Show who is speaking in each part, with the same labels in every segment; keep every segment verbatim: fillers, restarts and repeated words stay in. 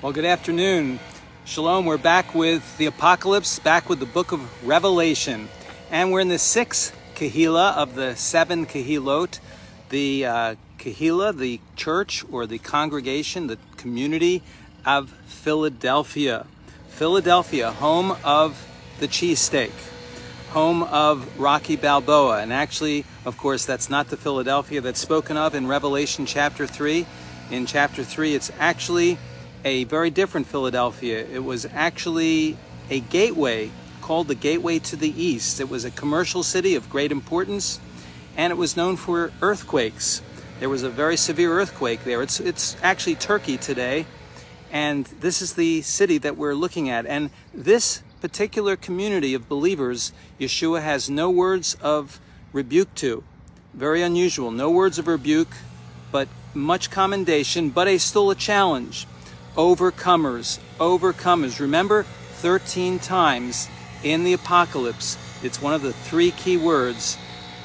Speaker 1: Well, good afternoon. Shalom. We're back with the Apocalypse, back with the book of Revelation. And we're in the sixth Kehillah of the seven Kehillot. The uh, Kehillah, the church or the congregation, the community of Philadelphia. Philadelphia, home of the cheesesteak, home of Rocky Balboa. And actually, of course, that's not the Philadelphia that's spoken of in Revelation chapter three. In chapter three, it's actually a very different Philadelphia. It was actually a gateway called the Gateway to the East. It was a commercial city of great importance, and it was known for earthquakes. There was a very severe earthquake there. It's, it's actually Turkey today, and this is the city that we're looking at. And this particular community of believers, Yeshua has no words of rebuke to. Very unusual. No words of rebuke, but much commendation, but a, still a challenge. Overcomers, overcomers. Remember, thirteen times in the Apocalypse, it's one of the three key words,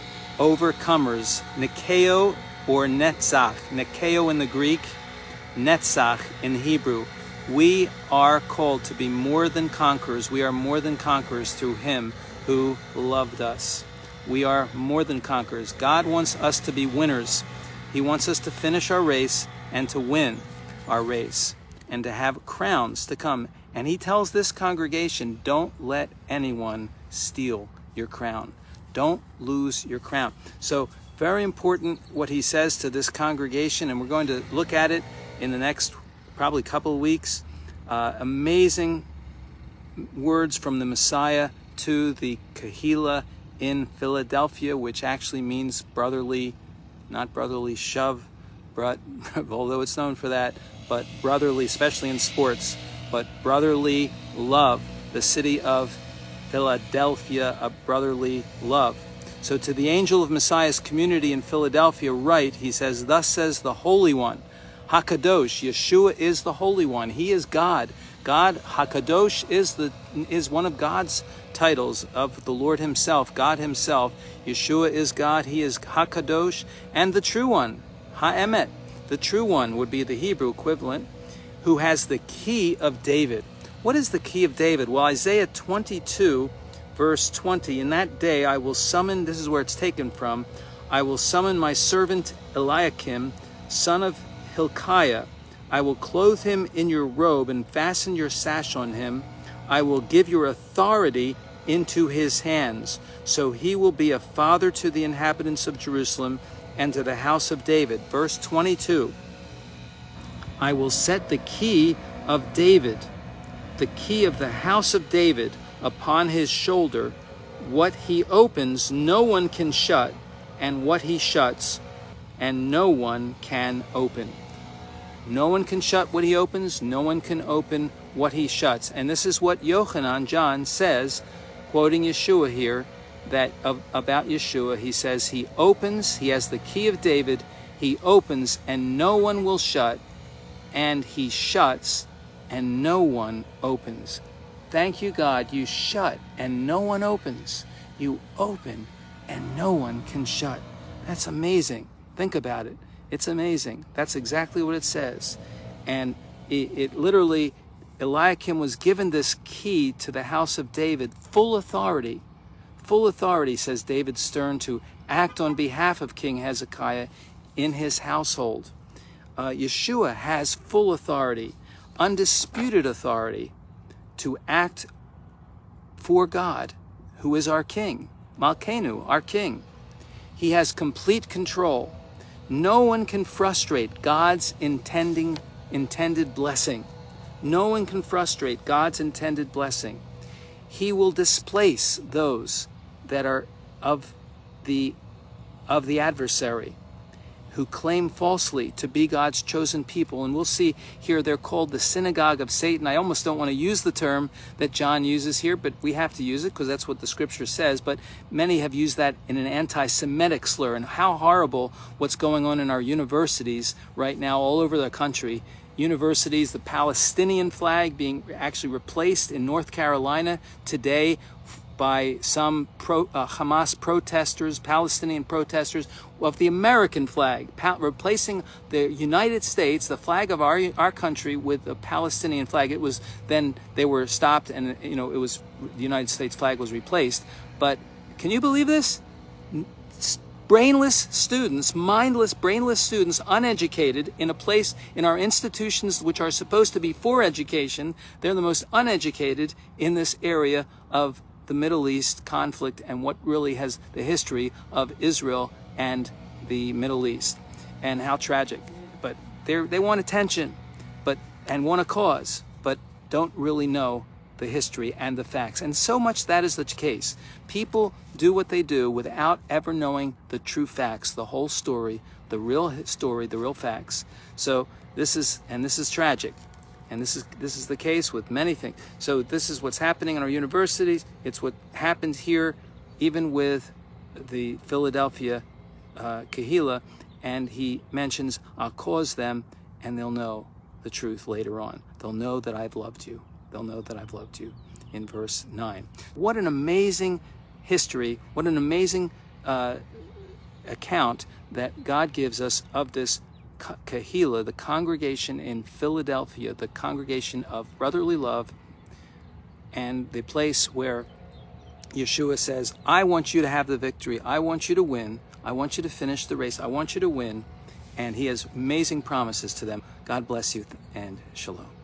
Speaker 1: overcomers. Nikeo or Netzach. Nikeo in the Greek, Netzach in Hebrew. We are called to be more than conquerors. We are more than conquerors through Him who loved us. We are more than conquerors. God wants us to be winners. He wants us to finish our race and to win our race, and to have crowns to come. And he tells this congregation, don't let anyone steal your crown. Don't lose your crown. So very important what he says to this congregation, and we're going to look at it in the next probably couple of weeks. Uh, amazing words from the Messiah to the Kehillah in Philadelphia, which actually means brotherly, not brotherly shove, but although it's known for that, but brotherly, especially in sports, but brotherly love, the city of Philadelphia, a brotherly love. So to the angel of Messiah's community in Philadelphia, write, he says, thus says the Holy One, HaKadosh, Yeshua is the Holy One. He is God. God, HaKadosh, is the is one of God's titles of the Lord himself, God himself. Yeshua is God. He is HaKadosh, and the true one, HaEmet. The true one would be the Hebrew equivalent, who has the key of David. What is the key of David? Well, Isaiah twenty-two, verse twenty, in that day I will summon, this is where it's taken from, I will summon my servant Eliakim, son of Hilkiah. I will clothe him in your robe and fasten your sash on him. I will give your authority into his hands. So he will be a father to the inhabitants of Jerusalem and to the house of David. Verse twenty-two, I will set the key of David, the key of the house of David, upon his shoulder. What he opens, no one can shut, and what he shuts, and no one can open. No one can shut what he opens, no one can open what he shuts. And this is what Yochanan, John, says, quoting Yeshua here, that of, about Yeshua. He says he opens, he has the key of David, he opens and no one will shut, and he shuts and no one opens. Thank you, God. You shut and no one opens. You open and no one can shut. That's amazing. Think about it. It's amazing. That's exactly what it says. And it, it literally, Eliakim was given this key to the house of David, full authority. Full authority, says David Stern, to act on behalf of King Hezekiah in his household. Uh, Yeshua has full authority, undisputed authority, to act for God, who is our King, Malkeinu, our King. He has complete control. No one can frustrate God's intending, intended blessing. No one can frustrate God's intended blessing. He will displace those that are of the of the adversary, who claim falsely to be God's chosen people. And we'll see here they're called the synagogue of Satan. I almost don't want to use the term that John uses here, but we have to use it because that's what the scripture says. But many have used that in an anti-Semitic slur. And how horrible what's going on in our universities right now all over the country. Universities, the Palestinian flag being actually replaced in North Carolina today by some pro, uh, Hamas protesters, Palestinian protesters, of the American flag, pa- replacing the United States, the flag of our our country, with the Palestinian flag. It was then they were stopped, and you know it was the United States flag was replaced. But can you believe this? Brainless students, mindless, brainless students, uneducated, in a place in our institutions which are supposed to be for education. They're the most uneducated in this area of the Middle East conflict and what really has the history of Israel and the Middle East, and how tragic. But they they want attention, but and want a cause, but don't really know the history and the facts. And so much that is the case. People do what they do without ever knowing the true facts, the whole story, the real story, the real facts. So this is, and this is tragic. And this is this is the case with many things. So this is what's happening in our universities. It's what happened here, even with the Philadelphia uh, Kehillah. And he mentions, I'll cause them, and they'll know the truth later on. They'll know that I've loved you. They'll know that I've loved you, in verse nine. What an amazing history, what an amazing uh, account that God gives us of this Kehillah, the congregation in Philadelphia, the congregation of brotherly love, and the place where Yeshua says, I want you to have the victory. I want you to win. I want you to finish the race. I want you to win. And he has amazing promises to them. God bless you, and shalom.